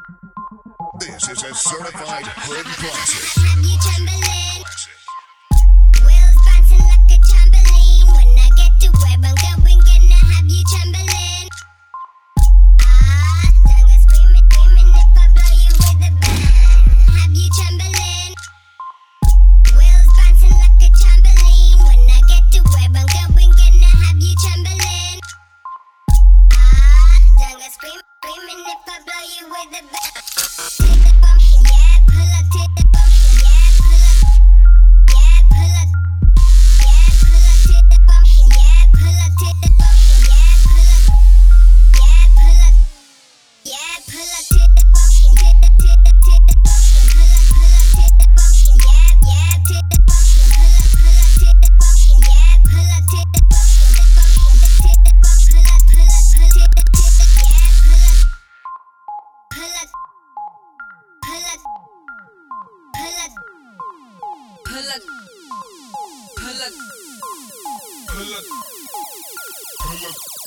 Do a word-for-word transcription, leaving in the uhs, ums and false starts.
This is a certified hood classic. Have you trembling? Wheels bouncing like a trampoline. When I get to where I'm going, gonna have you trembling. Ah, done screaming, screaming if I blow you with a bang. Have you trembling? Wheels bouncing like a trampoline. When I get to where I'm going, gonna have you trembling. Ah, done screaming, screaming if I blow you with a bang. Yeah, pull up to the bump. Yeah, pull up. Yeah, pull up. Yeah, pull up to the bump. Yeah, pull up to the bump. Yeah, pull up. Yeah, pull up. Yeah, pull up to the bump. To the to the to the bump. Pull up, pull up to the bump. Yeah, yeah, to the bump. Pull up, pull up to the bump. Yeah, pull up to the bump. The bump, to the bump. Pull up, pull up, pull to the to the. Yeah, pull up. Pull up. Pull up, pull up, pull up, pull up, pull up, pull up.